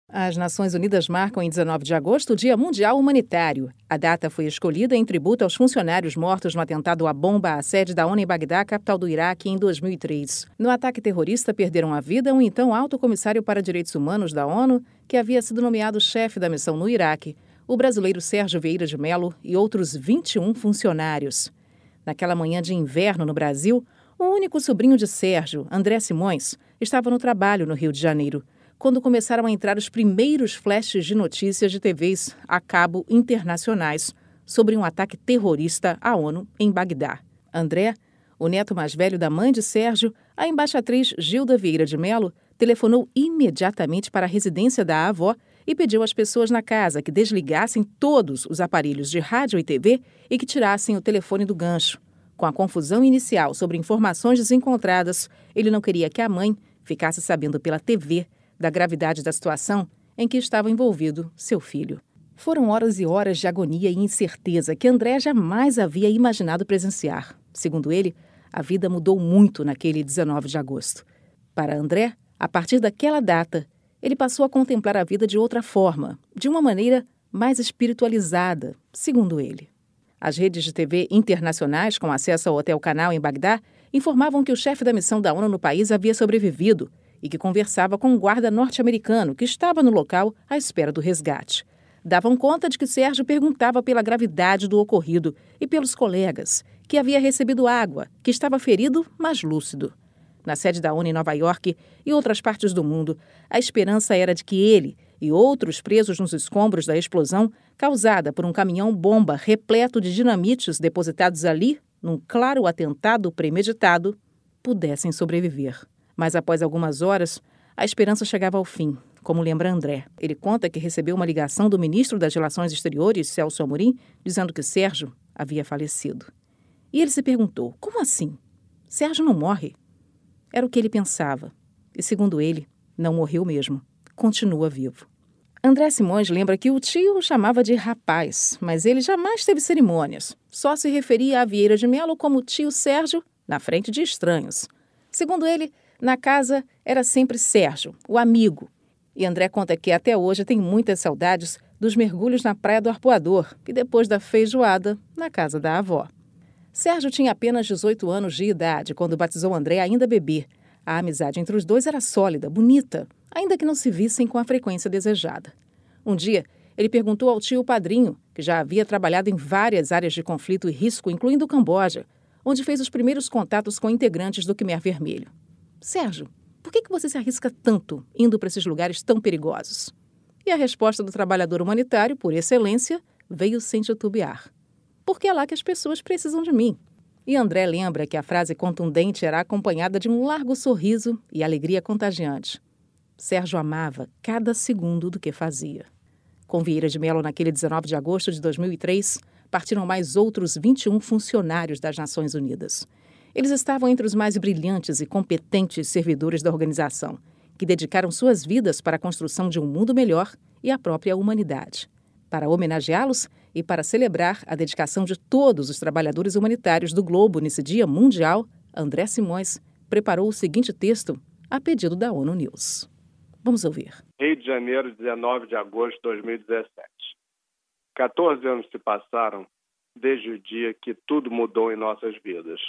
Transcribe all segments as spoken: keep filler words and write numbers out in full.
As Nações Unidas marcam em dezenove de agosto o Dia Mundial Humanitário. A data foi escolhida em tributo aos funcionários mortos no atentado à bomba à sede da ONU em Bagdá, capital do Iraque, em dois mil e três. No ataque terrorista, perderam a vida um então alto comissário para direitos humanos da ONU, que havia sido nomeado chefe da missão no Iraque, o brasileiro Sérgio Vieira de Mello e outros vinte e um funcionários. Naquela manhã de inverno no Brasil, o único sobrinho de Sérgio, André Simões, estava no trabalho no Rio de Janeiro, quando começaram a entrar os primeiros flashes de notícias de T Vs a cabo internacionais sobre um ataque terrorista à ONU em Bagdá. André, o neto mais velho da mãe de Sérgio, a embaixatriz Gilda Vieira de Mello, telefonou imediatamente para a residência da avó e pediu às pessoas na casa que desligassem todos os aparelhos de rádio e T V e que tirassem o telefone do gancho. Com a confusão inicial sobre informações desencontradas, ele não queria que a mãe ficasse sabendo pela T V da gravidade da situação em que estava envolvido seu filho. Foram horas e horas de agonia e incerteza que André jamais havia imaginado presenciar. Segundo ele, a vida mudou muito naquele dezenove de agosto. Para André, a partir daquela data, ele passou a contemplar a vida de outra forma, de uma maneira mais espiritualizada, segundo ele. As redes de T V internacionais, com acesso ao Hotel Canal em Bagdá, informavam que o chefe da missão da ONU no país havia sobrevivido e que conversava com um guarda norte-americano que estava no local à espera do resgate. Davam conta de que Sérgio perguntava pela gravidade do ocorrido e pelos colegas, que havia recebido água, que estava ferido, mas lúcido. Na sede da ONU em Nova York e outras partes do mundo, a esperança era de que ele e outros presos nos escombros da explosão causada por um caminhão-bomba repleto de dinamites depositados ali, num claro atentado premeditado, pudessem sobreviver. Mas após algumas horas, a esperança chegava ao fim, como lembra André. Ele conta que recebeu uma ligação do ministro das Relações Exteriores, Celso Amorim, dizendo que Sérgio havia falecido. E ele se perguntou, como assim? Sérgio não morre? Era o que ele pensava. E, segundo ele, não morreu mesmo. Continua vivo. André Simões lembra que o tio o chamava de rapaz, mas ele jamais teve cerimônias. Só se referia a Vieira de Mello como tio Sérgio, na frente de estranhos. Segundo ele, na casa era sempre Sérgio, o amigo. E André conta que até hoje tem muitas saudades dos mergulhos na Praia do Arpoador e depois da feijoada na casa da avó. Sérgio tinha apenas dezoito anos de idade quando batizou André ainda bebê. A amizade entre os dois era sólida, bonita, ainda que não se vissem com a frequência desejada. Um dia, ele perguntou ao tio padrinho, que já havia trabalhado em várias áreas de conflito e risco, incluindo o Camboja, onde fez os primeiros contatos com integrantes do Khmer Vermelho. Sérgio, por que que você se arrisca tanto indo para esses lugares tão perigosos? E a resposta do trabalhador humanitário, por excelência, veio sem titubear. Porque é lá que as pessoas precisam de mim. E André lembra que a frase contundente era acompanhada de um largo sorriso e alegria contagiante. Sérgio amava cada segundo do que fazia. Com Vieira de Mello, naquele dezenove de agosto de dois mil e três, partiram mais outros vinte e um funcionários das Nações Unidas. Eles estavam entre os mais brilhantes e competentes servidores da organização, que dedicaram suas vidas para a construção de um mundo melhor e a própria humanidade. Para homenageá-los e para celebrar a dedicação de todos os trabalhadores humanitários do globo nesse Dia Mundial, André Simões preparou o seguinte texto a pedido da ONU News. Vamos ouvir. Rio de Janeiro, dezenove de agosto de dois mil e dezessete. quatorze anos se passaram desde o dia que tudo mudou em nossas vidas.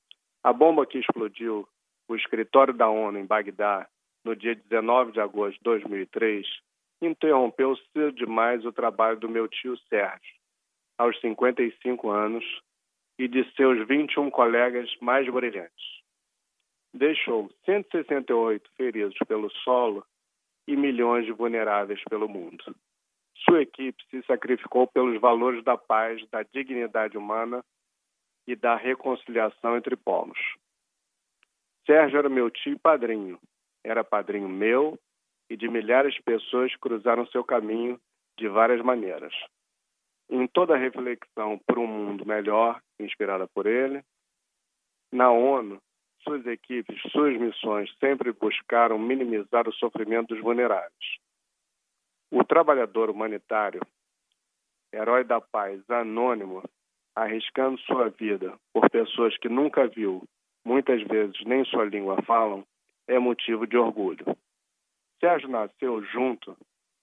A bomba que explodiu o escritório da ONU em Bagdá no dia dezenove de agosto de dois mil e três interrompeu cedo demais o trabalho do meu tio Sérgio, aos cinquenta e cinco anos, e de seus vinte e um colegas mais brilhantes. Deixou cento e sessenta e oito feridos pelo solo e milhões de vulneráveis pelo mundo. Sua equipe se sacrificou pelos valores da paz, da dignidade humana e da reconciliação entre povos. Sérgio era meu tio e padrinho. Era padrinho meu e de milhares de pessoas que cruzaram seu caminho de várias maneiras. Em toda a reflexão por um mundo melhor, inspirada por ele, na ONU, suas equipes, suas missões sempre buscaram minimizar o sofrimento dos vulneráveis. O trabalhador humanitário, herói da paz, anônimo, arriscando sua vida por pessoas que nunca viu, muitas vezes nem sua língua falam, é motivo de orgulho. Sérgio nasceu junto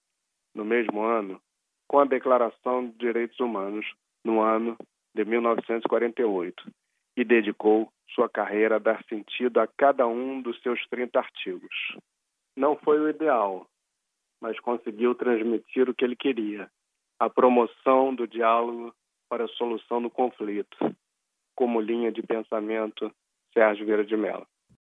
no mesmo ano, com a Declaração de Direitos Humanos, no ano de mil novecentos e quarenta e oito, e dedicou sua carreira a dar sentido a cada um dos seus trinta artigos. Não foi o ideal, mas conseguiu transmitir o que ele queria: a promoção do diálogo para a solução do conflito, como linha de pensamento Sérgio Vieira de Mello.